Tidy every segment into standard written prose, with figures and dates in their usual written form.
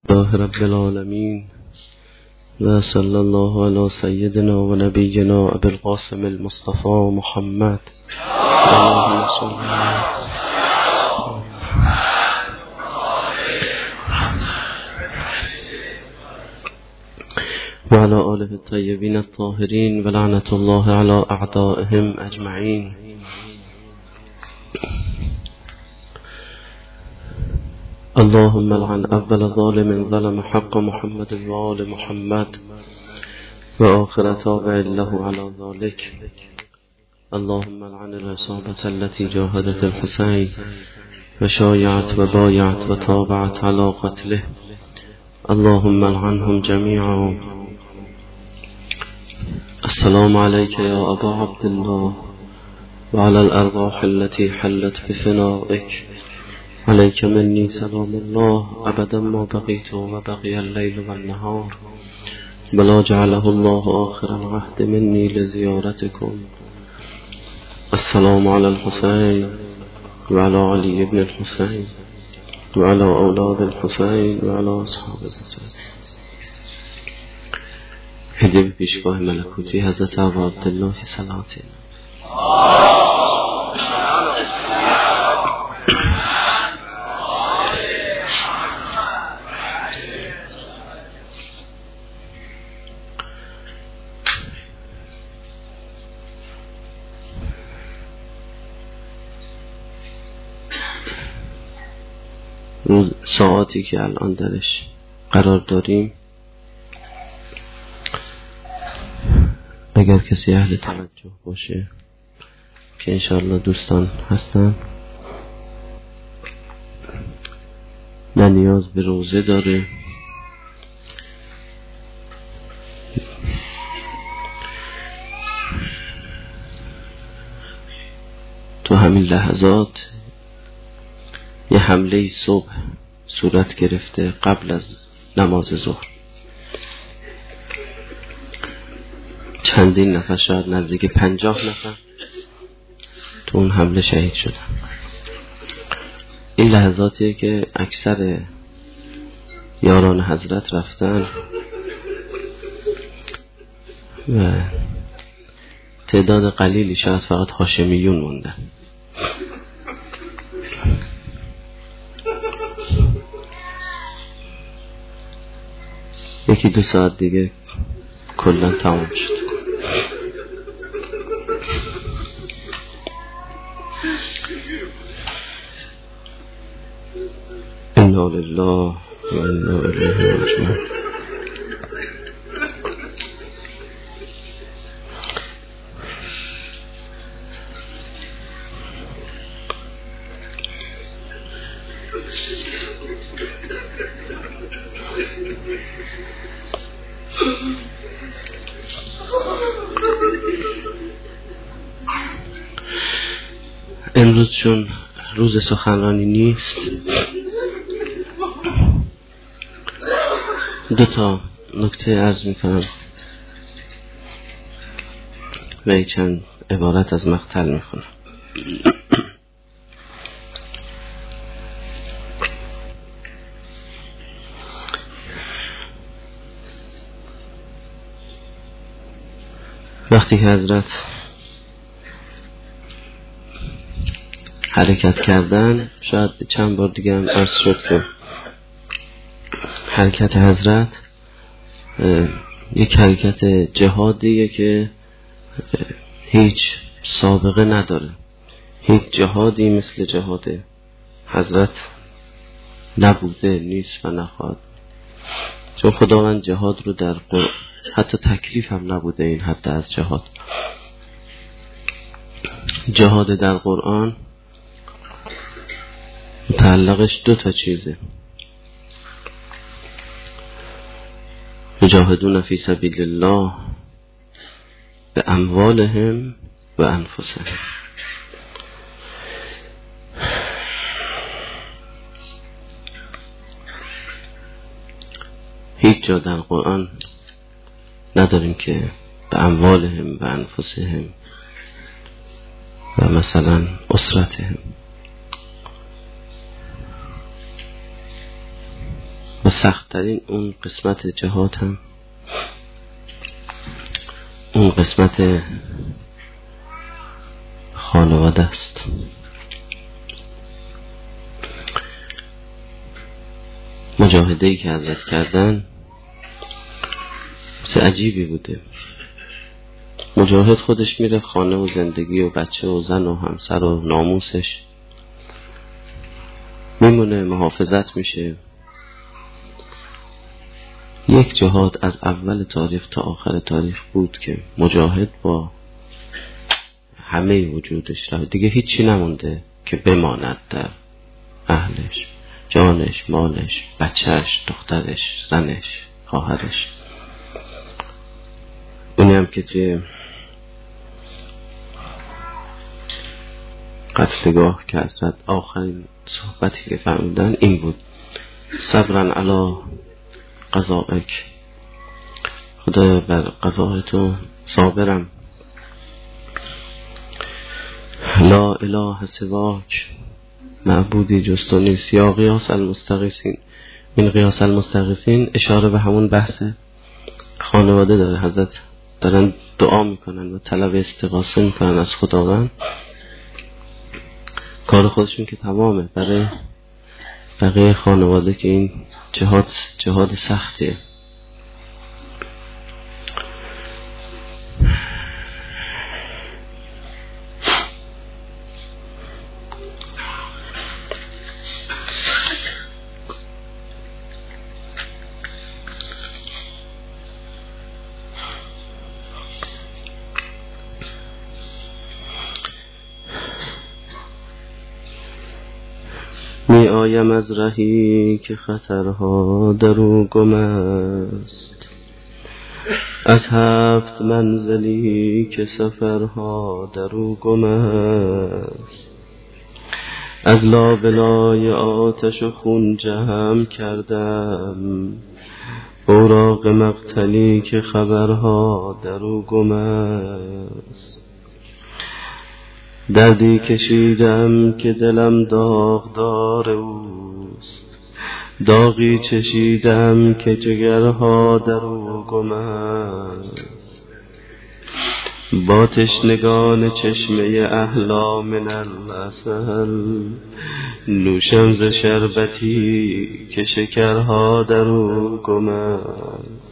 الله رب العالمين وصلى الله على سيدنا ونبينا أبي القاسم المصطفى محمد اللهم صل وعلى آله الطيبين الطاهرين ولعنة الله على أعدائهم أجمعين. اللهم لعن أول ظالم ظلم حق محمد وآل محمد وآخر تابع له على ذلك. اللهم لعن العصابة التي جاهدت الحسين وشايعت وبايعت وتابعت على قتله. اللهم لعنهم جميعا. السلام عليك يا أبا عبد الله وعلى الأرواح التي حلت بفنائك. عليك مني سلام الله أبدا ما بقيت وبقي الليل والنهار، بلا جعله الله آخر العهد مني لزيارتكم. السلام على الحسين وعلى علي بن الحسين وعلى أولاد الحسين وعلى أصحاب الحسين. هدیه به پیشگاه ملکوتی حضرت ابا عبدالله صلواتی. روز ساعتی که الان درش قرار داریم، اگر کسی اهل توجه باشه که انشاءالله دوستان هستن، نه نیاز به روزه داره تو همین لحظات یه حمله صبح صورت گرفته قبل از نماز ظهر. چندین نفر، شاید نزدیک 50 نفر تو اون حمله شهید شدن. این لحظاتیه که اکثر یاران حضرت رفتن و تعداد قلیلی شاید فقط هاشمیون موندن. یکی 2 ساعت دیگه کلا تمام شد. انا لله و انا الیه راجعون. امروز چون روز سخنرانی نیست، 2 تا نکته عرض میکنم و چند عبارت از مقتل میخونم. وقتی که حضرت حرکت کردن، شاید چند بار دیگه هم عرض شد که حرکت حضرت یک حرکت جهادیه که هیچ سابقه نداره. هیچ جهادی مثل جهاد حضرت نبوده، نیست و نخواهد. چون خداوند جهاد رو در قرآن، حتی تکلیف هم نبوده این حد از جهاد. جهاد در قرآن متعلقش 2 تا چیزه: یجاهدون فی سبیل الله به اموالهم و انفسهم. هیچ جا در قرآن نداریم که به اموالهم و انفسهم و مثلا اسرتهم سخت‌ترین اون قسمت جهاد هم اون قسمت خانواده است. مجاهده‌ای که حضرت کردن چه عجیبی بوده. مجاهد خودش میره خانه و زندگی و بچه و زن و همسر و ناموسش میمونه، محافظت میشه. یک جهاد از اول تاریخ تا آخر تاریخ بود که مجاهد با همه وجودش را دیگه هیچی نمونده که بماند در اهلش، جانش، مالش، بچهش، دخترش، زنش، خواهرش. اونی هم که توی قتلگاه که حضرت آخرین صحبتی که فرمودن این بود: صبرن علی قضائک، خدا بر قضای تو صابرم. لا اله سواک، معبودی جز تو نیست. یا قیاس المستغیثین، این قیاس المستغیثین اشاره به همون بحث خانواده داره. حضرت دارن دعا میکنن و طلب استغاثه میکنن از خداوند. کار خودشون که تمامه، برای بقیه خانواده که این جهاد سختیه. می آیم از رهی که خطرها در او گم است، از 7 منزلی که سفرها در او گم است. از لابلای آتش و خون جمع کردم، اوراق مقتلی که خبرها در او گم است. دردی کشیدم که دلم داغدار اوست، داغی چشیدم که جگرها در او گم است. با تشنگان چشمه احلا من العسل، نوشم ز شربتی که شکرها در او گم است.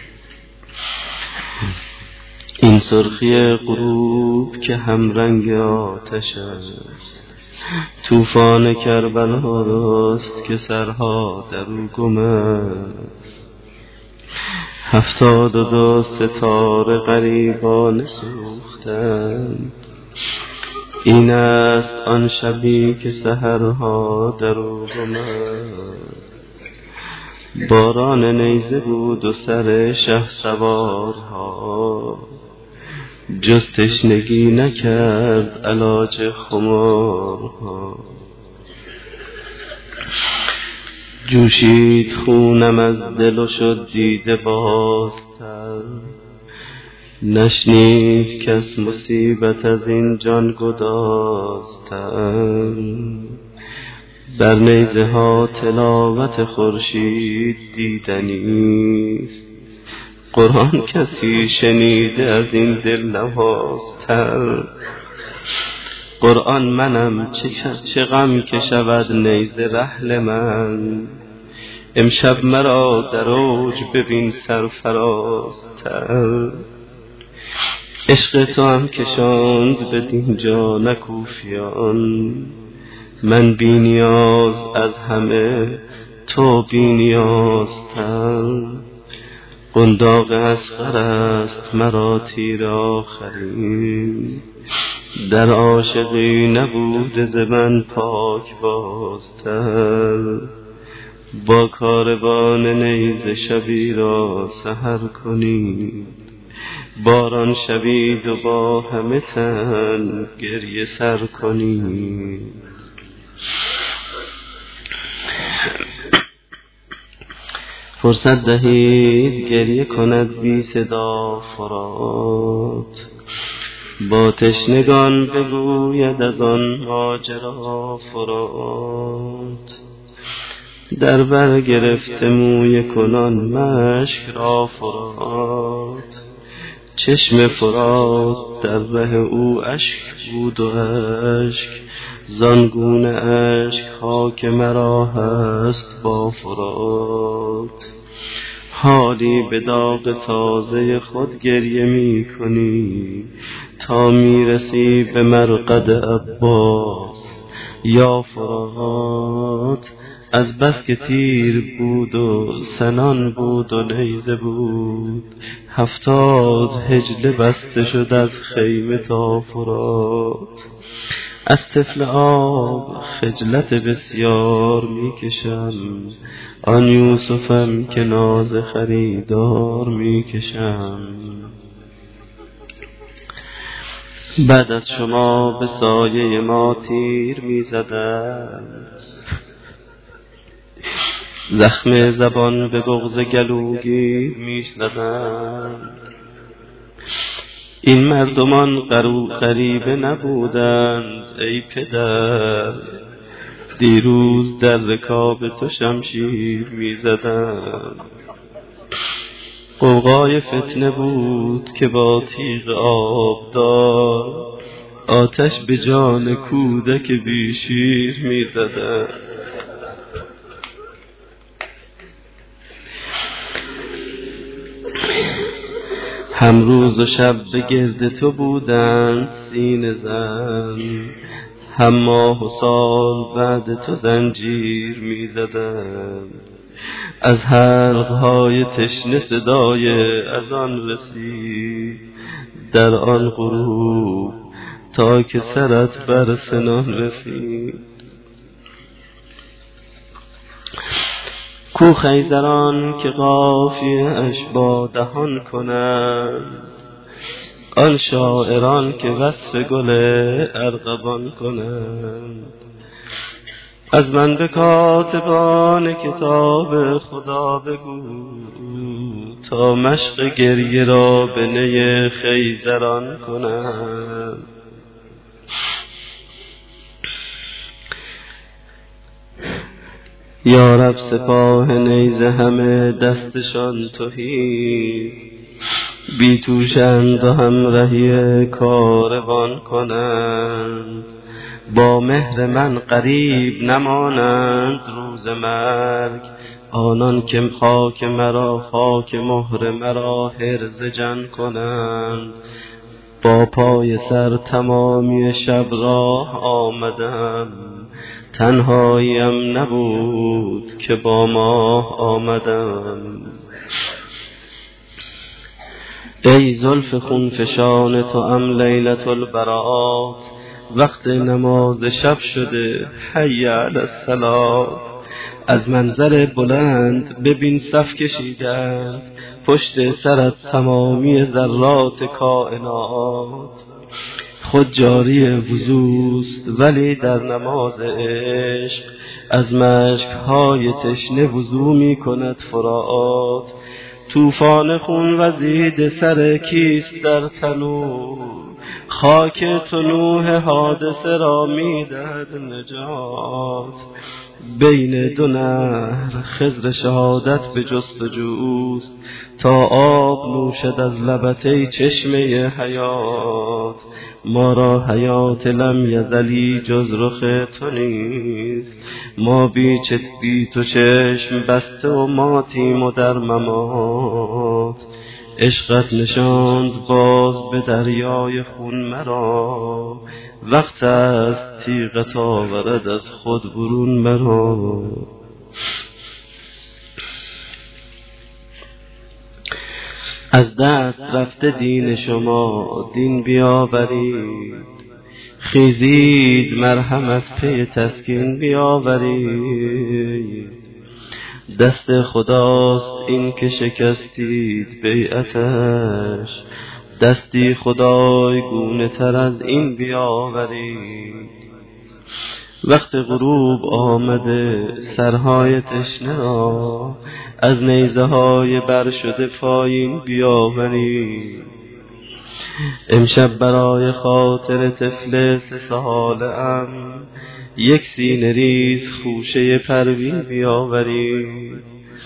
این سرخی غروب که همرنگ آتش است، طوفان کربلا راست که سرها در او گم است. 72 ستاره غریبان سوختند، این است آن شبی که سحرها در او گم است. باران نیزه بود و سر شهسوارها، جز تشنگی نکرد علاج خمارها. جوشید خونم از دل و شد دیده بازتر، نشنید کس مصیبت از این جان گدازتر. در نیزه ها تلاوت خورشید دیدنیست، قرآن کسی شنیده از این دل نوازتر. قرآن منم چه غم که شود نیزه رحل من، امشب مرا در اوج ببین سرفرازتر. عشق تو هم کشاند به دینجا نکوفیان، من بی نیاز از همه تو بی نیازتر. قنداق اصغر است مرا تیر آخرین، در عاشقی نبوده ز من پاک بازتر. با کاروان نیزه شبی را سحر کنید، باران شوید و با همه تن گریه سر کنید. فرصت دهید گریه کند بی صدا فرات، با تشنگان بگوید از آن ماجرا فرات. در بر گرفته موی کنان مشک را فرات، چشم فرات در ره او اشک بود و اشک، زانگونه اشک خاک مرا هست با فرات. حالی به داغ تازه خود گریه می کنی تا می رسی به مرقد عباس یا فرات. از بس که تیر بود و سنان بود و نیزه بود، 70 حجله بسته شد از خیمه تا فرات. از طفل آب خجلت بسیار می کشم، آن یوسفم که ناز خریدار می کشم. بعد از شما به سایه ما تیر می زدم، زخم زبان به بغض گلوگیر می شدم. این مردمان غریبه نبودند ای پدر، دیروز در رکاب تو شمشیر می زدم. غوغای فتنه بود که با تیغ آبدار، آتش به جان کودک بی شیر می زدم. هم روز و شب به گرد تو بودند سینه زن، هم ماه و سال بعد تو زنجیر می زدند. از حلقهای تشنه صدای اذان رسید در آن غروب تا که سرت بر سنان رسید. کو خیزران که قافیه اش با دهان کنند، آن شاعران که وصف گل ارغوان کنند. از من به کاتبان کتاب خدا بگو تا مشق گریه را به نی خیزران کنند. یا رب سپاه نیزه همه دستشان تهی، بی توشند و همراهی کاروان کنند. با مهر من قریب نمانند روز مرگ، آنان که خاک مرا خاک مهر مرا حرز جان کنند. با پای سر تمامی شب راه آمدم، تنهاییم نبود که با ماه آمدم. ای زلف خونفشان تو ام لیلة البرات، وقت نماز شب شده حی علی الصلاة. از منظر بلند ببین صف کشیدند پشت سرت تمامی ذرات کائنات. خود جاری وضوست ولی در نماز عشق، از مشکهای تشنه وضو می کند فرات. طوفان خون وزید سر کیست در تنور، خاک طلوع حادثه را می دهد نجات. بین دو نهر خضر شهادت به جستجوست، تا آب نوشد از لبت ای چشمه حیات. ما را حیات لم یزلی جز رخ تو نیست، ما بی تو چشم بسته و ماتیم و در ممات. عشقت نشاند باز به دریای خون مرا، وقت است تیغت آورد از خود برون مرا. از دست رفته دین شما دین بیاورید، خیزید مرهم از پی تسکین بیاورید. دست خداست این که شکستید بیعتش، دستی خدای گونه تر از این بیاورید. وقت غروب آمده سرهای تشنه را، از نیزه های بر شده پایین بیاورید. امشب برای خاطر طفل 3 ساله ام یک سینه ریز خوشه پروین بیاورید.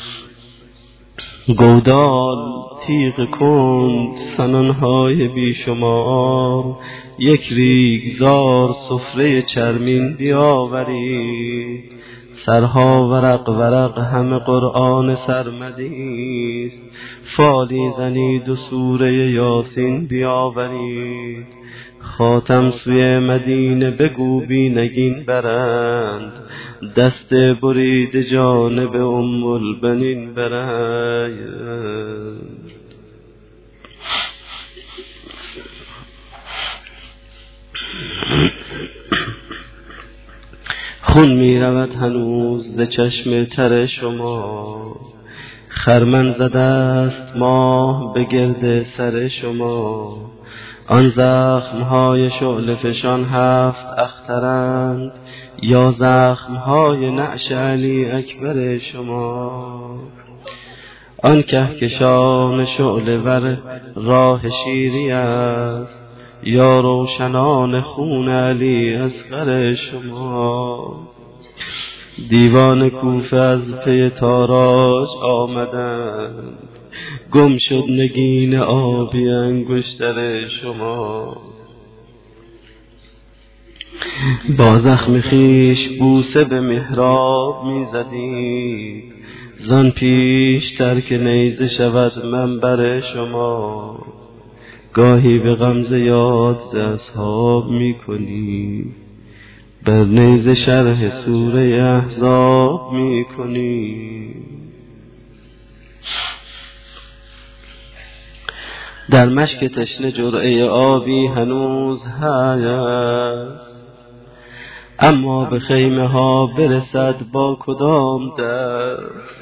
گودال تیغ کند سنانهای بیشمار، یک ریگزار سفره چرمین بیاورید. سرها ورق ورق همه قرآن سرمدیست، فالی زنید و سوره یاسین بیاورید. خاتم سوی مدینه بگو بی نگین برند، دست برید جانب ام البنین برند. خون می رود هنوز ز چشم تر شما، خرمن زده است ماه به گرد سر شما. آن زخمهای شعله فشان 7 اخترند، یا زخمهای نعش علی اکبر شما. آن کهکشان شعله ور راه شیری است، یا روشنان خون علی اصغر شما. دیوان کوفه از پی تاراج آمدند، گم شد نگین آبی انگشتر شما. با زخم خویش بوسه به محراب می زدید، زان پیشتر که نیزه شود منبر شما. گاهی به غمزه یاد ز اصحاب می کنی، بر نیزه شرح سوره احزاب می کنی. در مشک تشنه جرعه آبی هنوز هست، اما به خیمه ها برسد با کدام دست.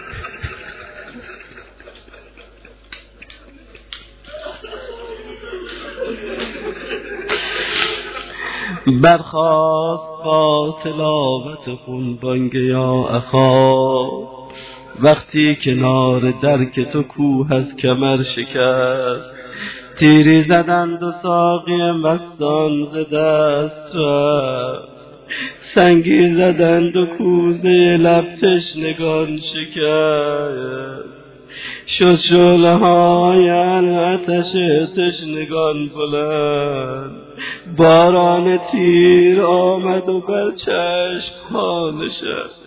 برخاست با تلاوت خون بانگ یا اخا، وقتی کنار درک تو کوه از کمر شکست. تیری زدند و ساقی مستان ز دست رفت، سنگی زدند و کوزه لب تشنگان شکست. شد شعله های آتش تشنگان بلند، باران تیر آمد و بر چشم ها نشست.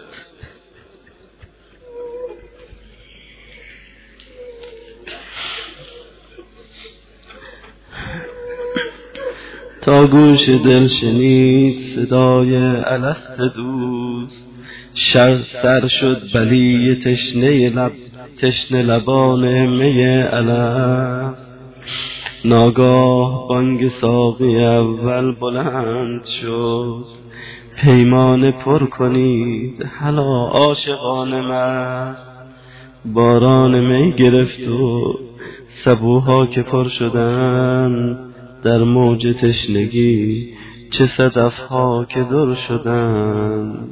تا گوش دل شنید صدای الست دوست، سر شد بلی تشنه لبان می الست. ناگاه بانگ ساقی اول بلند شد، پیمانه پر کنید هلا عاشقان مست. باران می گرفت و سبوها که پر شدند، در موج تشنگی چه صدفها که در شدند.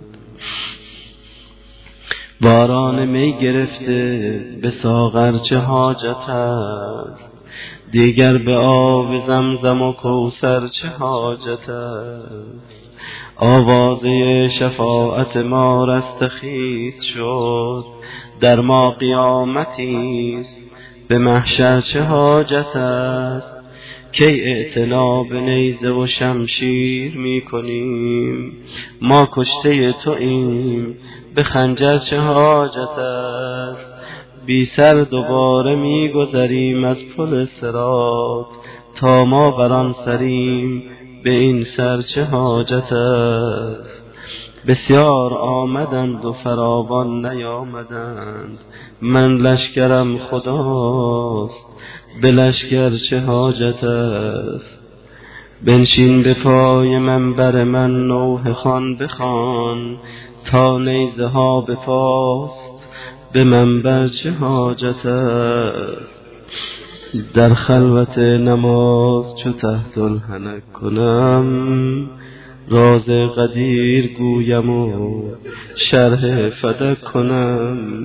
باران می گرفته به ساغر چه حاجت است، دیگر به آب زمزم و کوثر چه حاجت است. آوازه شفاعت ما رستخیز شد، در ما قیامتی است به محشر چه حاجت است. کی اعتنا به نیزه و شمشیر می کنیم، ما کشته تو ایم به خنجر چه حاجت است. بی سر دوباره می گذریم از پل صراط، تا ما بران سریم به این سر چه حاجت است. بسیار آمدند و فراوان نیامدند، من لشکرم خداست به لشکر چه حاجت است. بنشین به پای منبر من نوحه خوان بخوان، تا نیزه ها به پاست به منبر چه حاجت است. در خلوت نماز چو تحت الحنک کنم، راز قدیر گویم و شرح فدک کنم.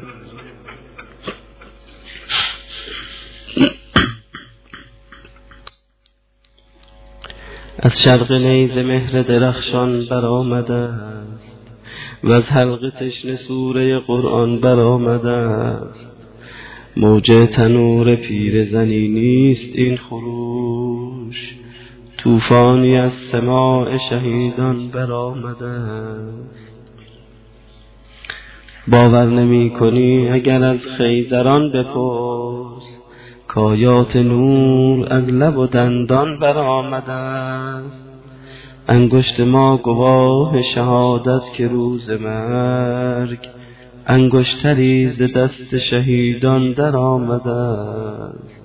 از شرق نیز مهر درخشان برآمده است و از حلق تشنه سوره قرآن برآمده است. موج تنور پیرزنی نیست این خروش، طوفانی از سماع شهیدان برآمده است. باور نمی کنی اگر از خیزران بپرس، کآیات نور از لب و دندان برآمده است. انگشت ما گواه شهادت که روز مرگ انگشتری ز دست شهیدان در آمده است.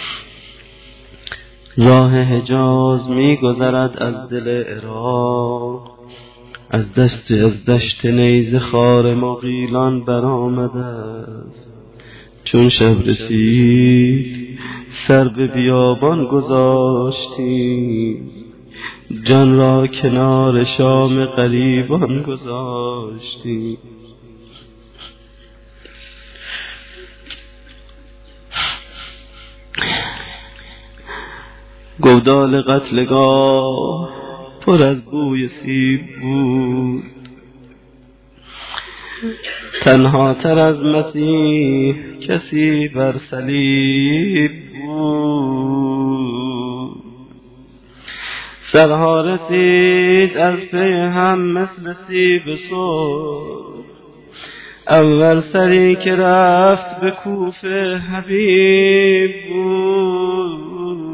راه حجاز می گذرد از دل عراق، از دشت نیزه خار مغیلان برآمده است. چون شب رسید سر به بیابان گذاشتیم، جان را کنار شام غریبان گذاشتیم. گودال قتلگاه پر از بوی سیب بود، تنها تر از مسیح کسی بر صلیب بود. سرها رسید از پی هم مثل سیب سرخ، اول سری که رفت به کوفه حبیب بود.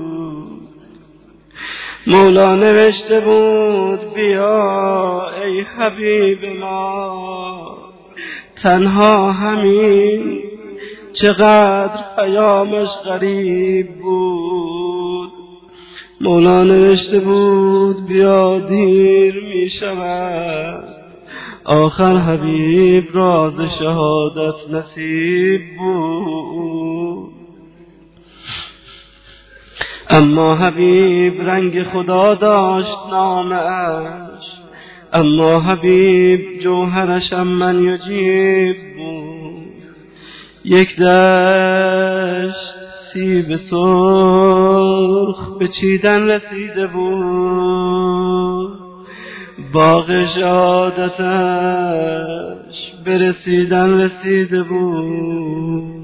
مولا نوشته بود بیا ای حبیب ما، تنها همین چقدر پیامش غریب بود. مولا نوشته بود بیا دیر می شود، آخر حبیب راز شهادت نصیب بود. اما حبیب رنگ خدا داشت نامش، اما حبیب جوهرش من یجیب بود. یک دشت سیب سرخ به چیدن رسیده بود، باغ شهادتش به رسیدن رسیده بود.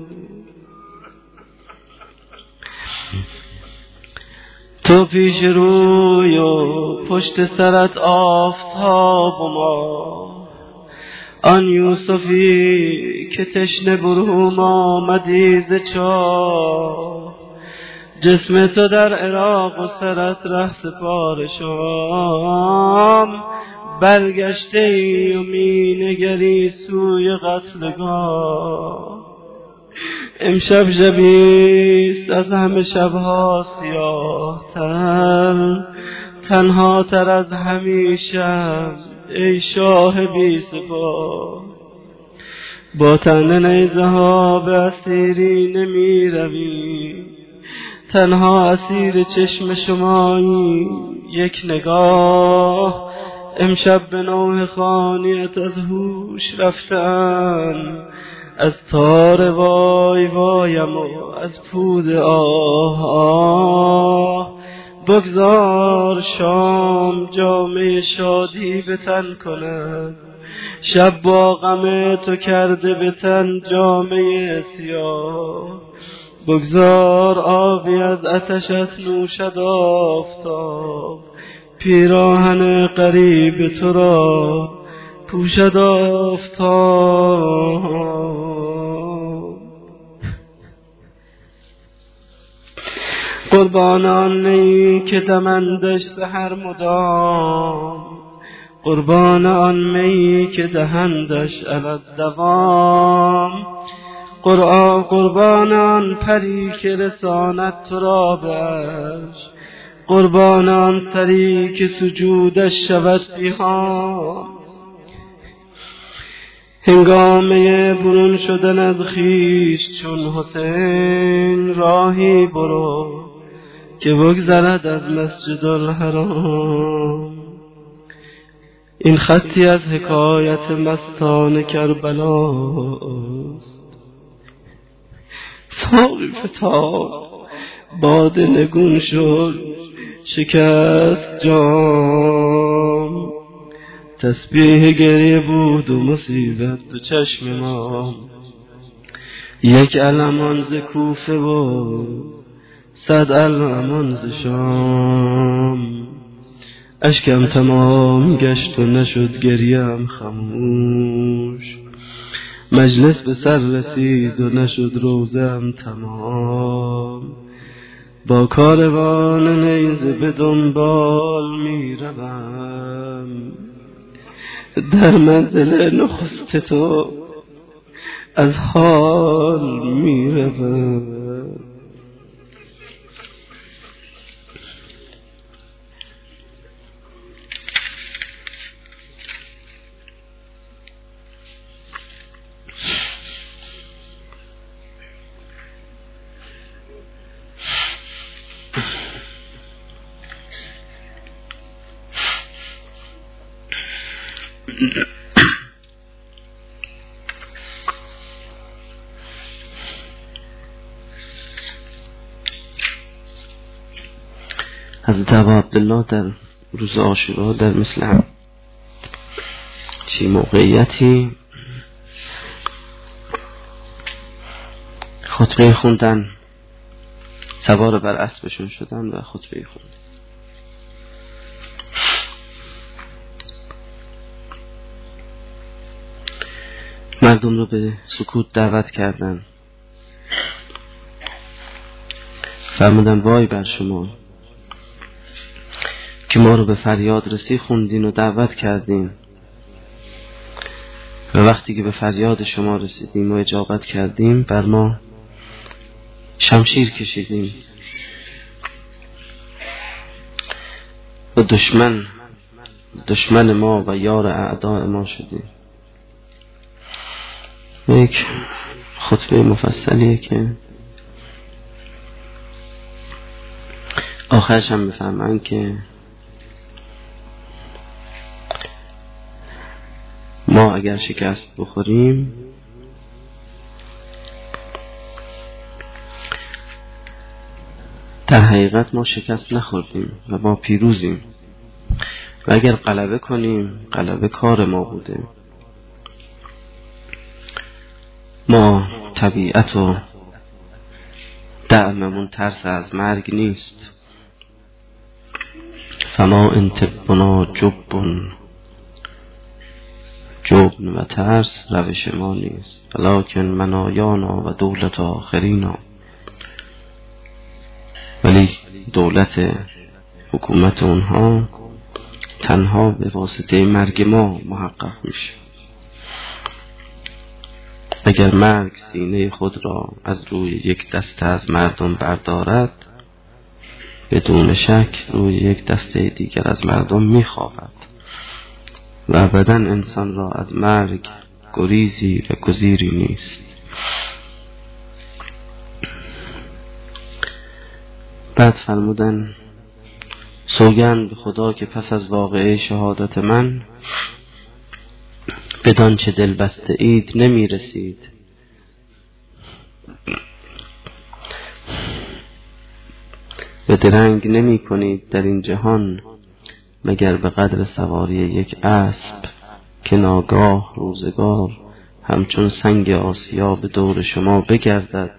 تو پیش روی و پشت سرت آفتاب و ما، آن یوسفی که تشنه بروم آمدی ز چاه. جسم تو در عراق و سرت ره سپار شام، برگشته ای و می نگری سوی قتلگاه. امشب شبیست از همه شبها سیاه تر، تنها تر از همیشه ای شاه بی سپاه. با تن نیزه ها به اسیری نمی روی، تنها اسیر چشم شمایی یک نگاه. امشب به نوح خانیت از هوش رفتن، از تار وای وایم و از پود آه آه. بگذار شام جامه شادی به تن کند، شب با غم تو کرده به تن جامه سیاه. بگذار آبی از آتشت نوشد آفتاب، پیراهن غریب تو را پوشد آفتاب. قربان آن نی که دمندش سحر مدام، قربان آن می که دهندش علت دوام. قربان آن پری که رساند تو را بهش، قربان آن سری که سجودش شود پیهام. هنگامه برون شدن از خویش چون حسین، راهی برو که بگذرد از مسجد الحرام. این خطی از حکایت مستان کربلاست، ساقی فتاد باده نگون شد شکست جام، تسبیح گریه بود و مصیبت تو چشم ما. یک علمان ز کوفه و 100 علمان ز شام، اشکم تمام گشت و نشد گریم خموش. مجلس به سر رسید و نشد روزم تمام. با کاروان نیزه به دنبال می روم، در منزل نخست تو از حال می روم. حضرت ابا عبدالله در روز عاشورا در مثل چی موقعیتی خطبه خوندن، سوار بر اسبشون شدن و خطبه خوندن. مردم رو به سکوت دعوت کردن، فرمودن وای بر شما که ما رو به فریاد رسی خوندین و دعوت کردین و وقتی که به فریاد شما رسیدیم و اجابت کردیم بر ما شمشیر کشیدیم و دشمن ما و یار اعداء ما شدیم. یک خطبه مفصلیه که آخرش هم بفهمن که ما اگر شکست بخوریم در حقیقت ما شکست نخوردیم و ما پیروزیم و اگر غلبه کنیم غلبه کار ما بوده. ما طبیعت و دعممون ترس از مرگ نیست. فما انتبنا جبن و ترس روش ما نیست، ولکن منایانا و دولت آخرینا. ولی دولت حکومت اونها تنها به واسطه مرگ ما محقق میشه. اگر مرگ سینه خود را از روی یک دسته از مردم بردارد، بدون شک روی یک دسته دیگر از مردم میخواهد و ابداً انسان را از مرگ گریزی و گزیری نیست. بعد فرمودن سوگند به خدا که پس از واقعه شهادت من بدان چه دل بسته اید نمی رسید. و درنگ نمی کنید در این جهان مگر به قدر سواری یک اسب که ناگاه روزگار همچون سنگ آسیا به دور شما بگردد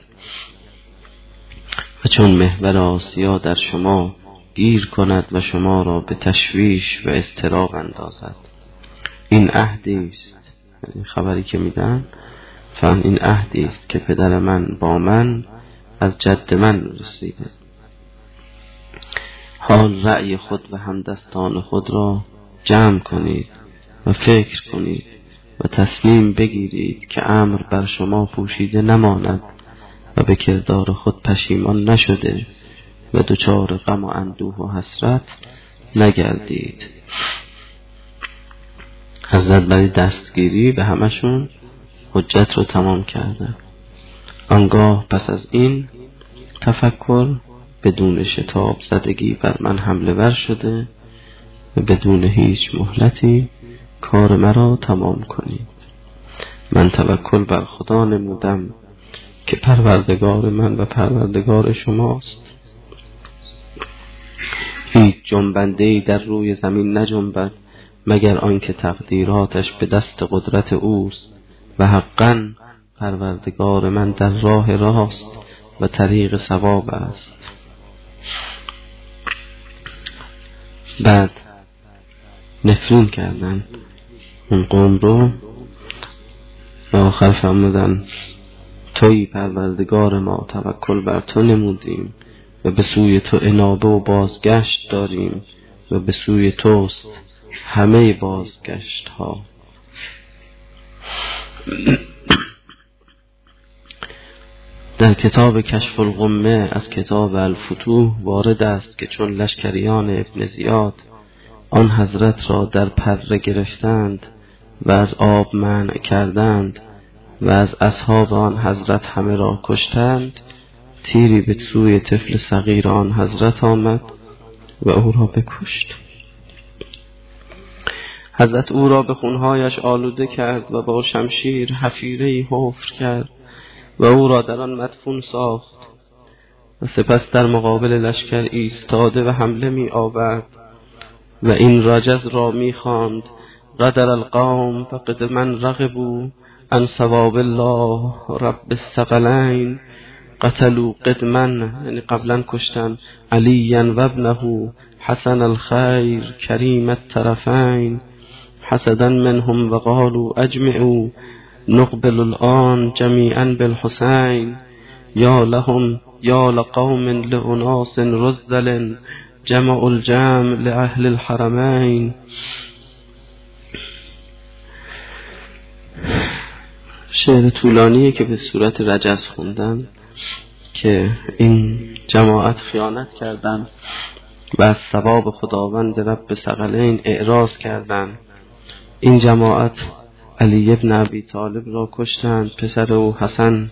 و چون محور آسیا در شما گیر کند و شما را به تشویش و اضطراب اندازد. این عهدی است، این خبری که میدن فهم این عهدی است که پدر من با من از جد من رسیده. حال رأی خود و همدستان خود را جمع کنید و فکر کنید و تصمیم بگیرید که امر بر شما پوشیده نماند و به کردار خود پشیمان نشده و دچار غم و اندوه و حسرت نگردید. حضرت برای دستگیری به همشون حجت رو تمام کرده. آنگاه پس از این تفکر بدون شتاب زدگی بر من حمله ور شده و بدون هیچ مهلتی کار مرا تمام کنید. من توکل بر خدا نمودم که پروردگار من و پروردگار شماست. هیچ جنبنده‌ای در روی زمین نجنبد مگر آنکه تقدیراتش به دست قدرت اوست و حقاً پروردگار من در راه راست و طریق صواب است. بعد نفرین کردن اون قوم رو و آخر فرمودن تویی پروردگار ما، توکل بر تو نمودیم و به سوی تو انابه و بازگشت داریم و به سوی توست همه بازگشت ها. در کتاب کشف الغمه از کتاب الفتوح وارد است که چون لشکریان ابن زیاد آن حضرت را در پره گرفتند و از آب منع کردند و از اصحاب آن حضرت همه را کشتند، تیری به سوی طفل صغیر آن حضرت آمد و او را بکشت. حضرت او را به خونهایش آلوده کرد و با شمشیر حفیره‌ای حفر کرد و او را در آن مدفون ساخت و سپس در مقابل لشکر ایستاده و حمله می آورد و این رجز را می خواند: قدر القوم فقد من رغبوا عن ثواب الله رب الثقلین قتلوا قدما، یعنی قبلا کشتن علیا و ابنه حسن الخیر کریم الطرفین حسدا منهم و قالوا اجمعوا نقبل الآن جمیعا بالحسین یا لهم یا لقوم لأناس رذل جمع الجمع لأهل الحرمین. شعر طولانیه که به صورت رجز خوندن که این جماعت خیانت کردند و از ثواب خداوند رب ثقلین اعراض کردند. این جماعت علی ابن ابی طالب را کشتند، پسر او حسن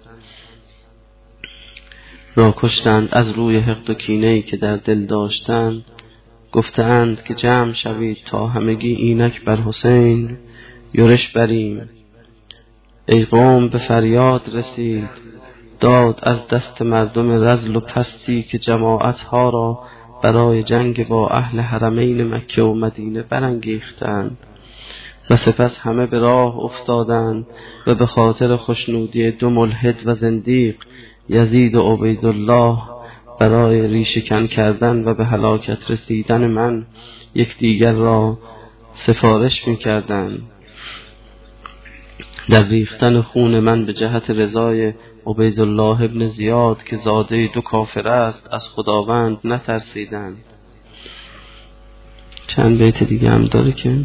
را کشتند از روی حقد و کینه‌ای که در دل داشتند. گفتند که جمع شوید تا همگی اینک بر حسین یورش بریم. ای قوم به فریاد رسید داد از دست مردم رذل و پستی که جماعتها را برای جنگ با اهل حرمین مکه و مدینه برانگیختند و سپس همه به راه افتادند و به خاطر خوشنودی دو ملحد و زندیق یزید و عبیدالله برای ریشه‌کن کردن و به هلاکت رسیدن من یکدیگر را سفارش می‌کردند. در ریختن خون من به جهت رضای عبیدالله ابن زیاد که زاده دو کافر است از خداوند نترسیدند. چند بیت دیگه هم داره که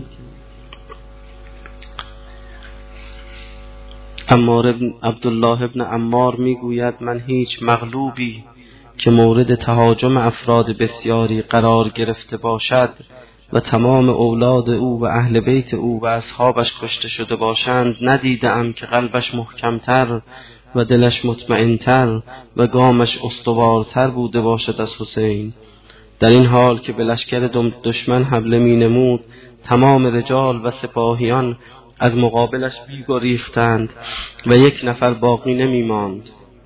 عبدالله ابن عمار میگوید من هیچ مغلوبی که مورد تهاجم افراد بسیاری قرار گرفته باشد و تمام اولاد او و اهل بیت او و اصحابش کشته شده باشند ندیدم که قلبش محکمتر و دلش مطمئنتر و گامش استوارتر بوده باشد از حسین. در این حال که به لشکر دشمن حمله می نمود تمام رجال و سپاهیان از مقابلش بیگریختند و یک نفر باقی نمی ماند.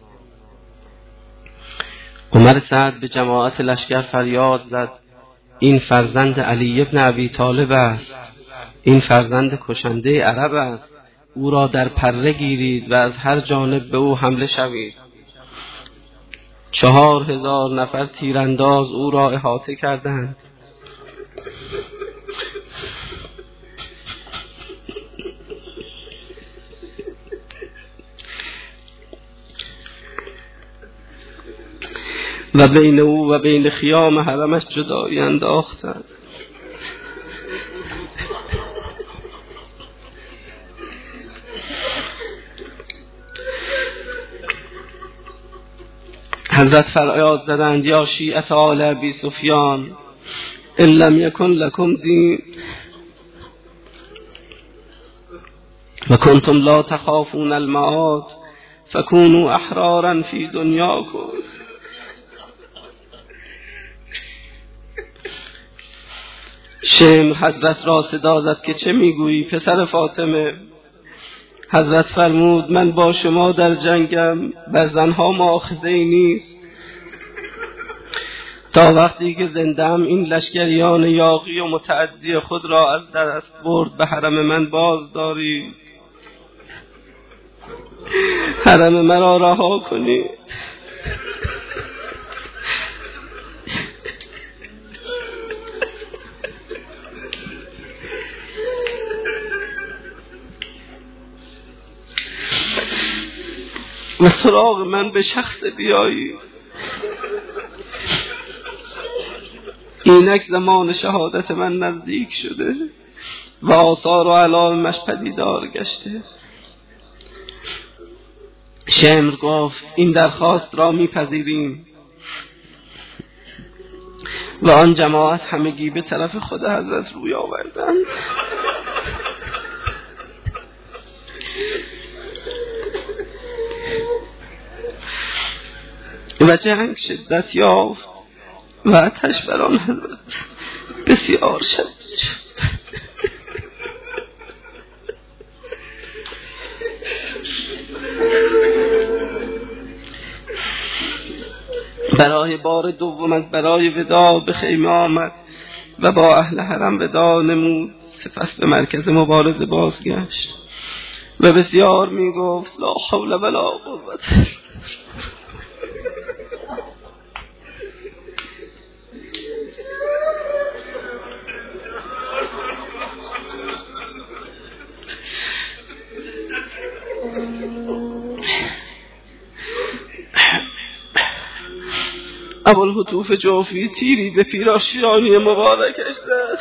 عمر سعد به جماعت لشکر فریاد زد این فرزند علی ابن ابی طالب است، این فرزند کشنده عرب است، او را در پره گیرید و از هر جانب به او حمله شوید. 4000 نفر تیرانداز او را احاطه کردند. و بین او و بین خیام حرمش جدایی انداختند. حضرت فریاد زدند یا شیعة آل ابی سفیان ان لم یکن لکم دین و کنتم لا تخافون المعاد فکونوا احرارا فی دنیاکم. شمر حضرت را صدا زد که چه میگویی پسر فاطمه؟ حضرت فرمود من با شما در جنگم، بر زنها مؤاخذه‌ای نیست. تا وقتی که زنده‌ام این لشکریان یاغی و متعدی خود را از دست برد به حرم من باز دارید، حرم مرا رها کنید. و سراغ من به شخص بیایی. اینک زمان شهادت من نزدیک شده و آثار و علائمش پدیدار گشته. شمر گفت این درخواست را میپذیریم و آن جماعت همگی به طرف خود حضرت روی آوردند. و جنگ شدت یافت و آتش بر آن حضرت بسیار شدید شد. برای بار دوم از برای وداع به خیمه آمد و با اهل حرم وداع نمود. سپس به مرکز مبارزه بازگشت و بسیار می گفت لا حول ولا قوة. ابوالهتوف جوفی تیری به پیراشیانی مبارکش زد.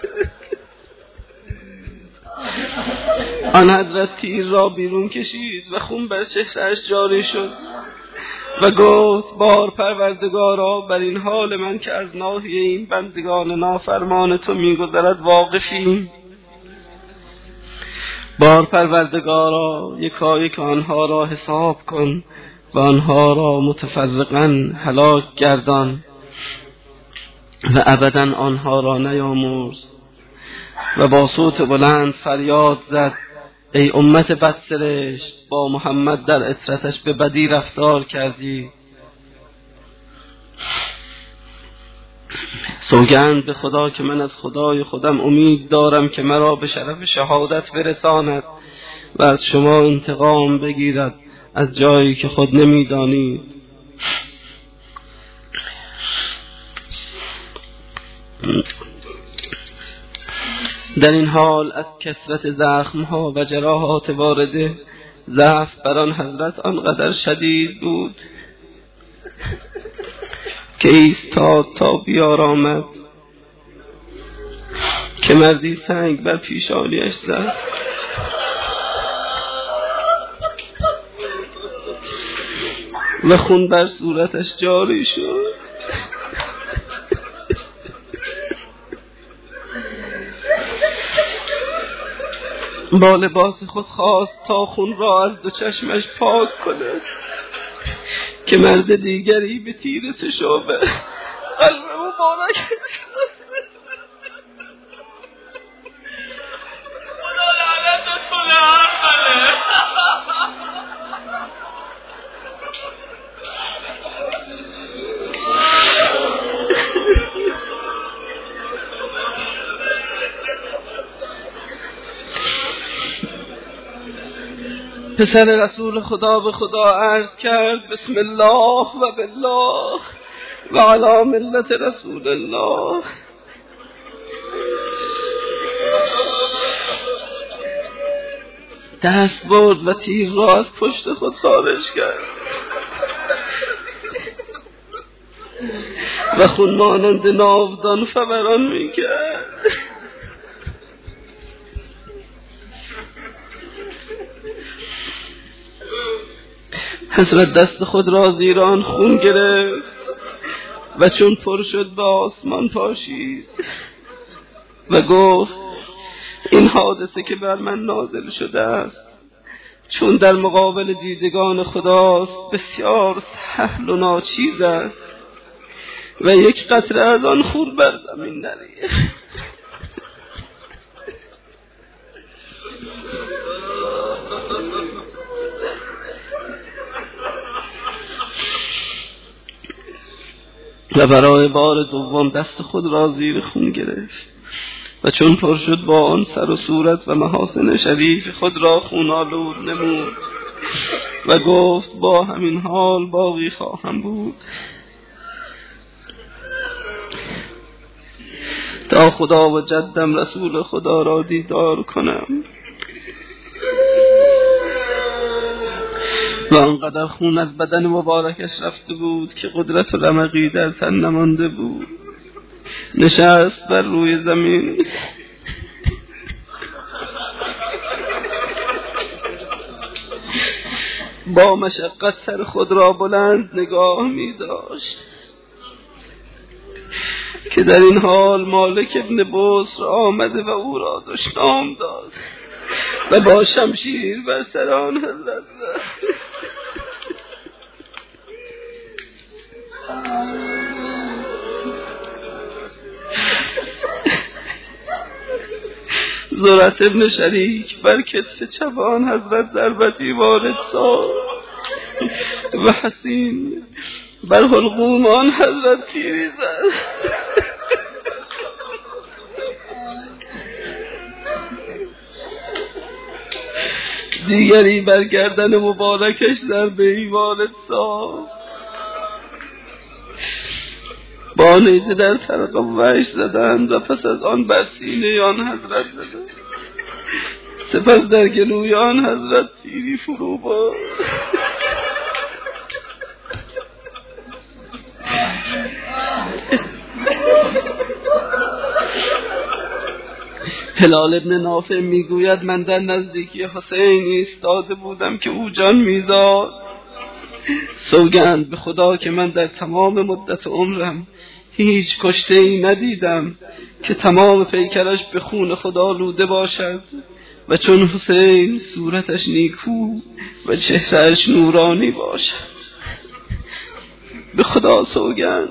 آن حضرت تیر را بیرون کشید و خون بر چهره‌اش جاری شد و گفت بار پروردگارا بر این حال من که از ناحیه این بندگان نافرمان تو میگذرد واقفیم. بار پروردگارا یکایک آنها را حساب کن و آنها را متفرقاً هلاک گردان و ابداً آنها را نیامرز. و با صوت بلند فریاد زد ای امت بدسرشت، با محمد در عترتش به بدی رفتار کردی. سوگند به خدا که من از خدای خودم امید دارم که مرا به شرف شهادت برساند و از شما انتقام بگیرد از جایی که خود نمیدانید. در این حال از کثرت زخمها و جراحات وارده ضعف بر آن حضرت آنقدر شدید بود که ایستاد تا بیارامد که مردی سنگ بر پیشانیش زد و خون بر صورتش جاری شد. با لباس خود خواست تا خون را از دو چشمش پاک کند که مرد دیگری به تیر تشابه قلب مبارک خدا لعنتت کنه. پسر رسول خدا به خدا عرض کرد بسم الله و بالله و علی ملت رسول الله. دست برد و تیر را از پشت خود خارج کرد و خون مانند ناودان فوران میکرد. حضرت دست خود را زیر آن خون گرفت و چون پر شد به آسمان پاشید و گفت این حادثه که بر من نازل شده است چون در مقابل دیدگان خداست بسیار سهل و ناچیز است و یک قطره از آن خون بر زمین نریخت. و برای بار دوم دست خود را زیر خون گرفت و چون پر شد با آن سر و صورت و محاسن شریف خود را خون‌آلود نمود و گفت با همین حال باقی خواهم بود تا خدا و جدم رسول خدا را دیدار کنم. و آنقدر خون از بدن مبارکش رفته بود که قدرت و رمقی در تن نمانده بود. نشست بر روی زمین با مشقت سر خود را بلند نگاه می داشت که در این حال مالک ابن بصر آمده و او را دشنام داد و با شمشیر بر سر آن حضرت زد. زرعت ابن شریک بر کتف چپ آن حضرت ضربتی وارد ساخت و حسین بر حلقوم آن حضرت تیری زد. دیگری بر گردن مبارکش ضربه‌ای وارد ساخت، با نیزه در ترقوه‌اش زدند و پس از آن بر سینه آن حضرت زدند. سپس در گلوی آن حضرت تیری فرو برد. هلال ابن نافع میگوید من در نزدیکی حسین ایستاده بودم که او جان میداد. سوگند به خدا که من در تمام مدت عمرم هیچ کشته‌ای ندیدم که تمام پیکرش به خون خدا آلوده باشد و چون حسین صورتش نیکو و چهرهش نورانی باشد. به خدا سوگند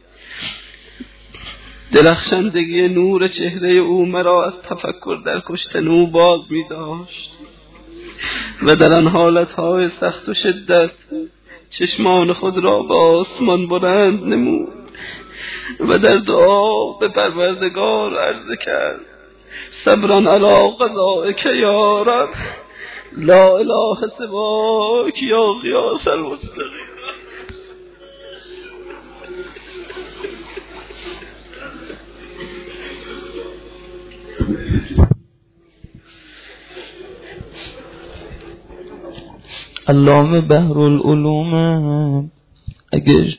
درخشندگی نور چهره او مرا از تفکر در کشتن او باز می داشت و در آن حالتهای سخت و شدت چشمان خود را به آسمان بلند نمود و در دعا به پروردگار عرض کرد صبرا علی قضائک یا رب لا اله سواک یا غیاث المستغیث. علامه بحر العلوم اگه